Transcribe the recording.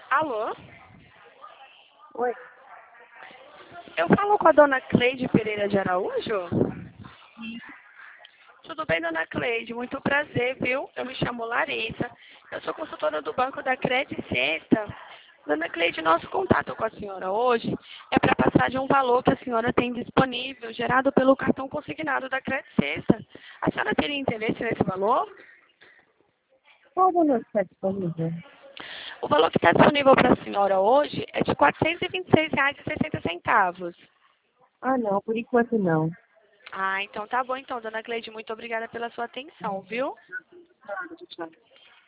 Alô? Oi. Eu falo com a dona Cleide Pereira de Araújo? Tudo bem, dona Cleide? Muito prazer, viu? Eu me chamo Larissa. Eu sou consultora do Banco da Cred Sexta. Dona Cleide, nosso contato com a senhora hoje é para passar de um valor que a senhora tem disponível, gerado pelo cartão consignado da Cred Sexta. A senhora teria interesse nesse valor? Qual o valor que está disponível? O valor que está disponível para a senhora hoje é de R$ 426,60. Ah, não, por enquanto não. Ah, então tá bom então, dona Cleide. Muito obrigada pela sua atenção, viu? Tchau.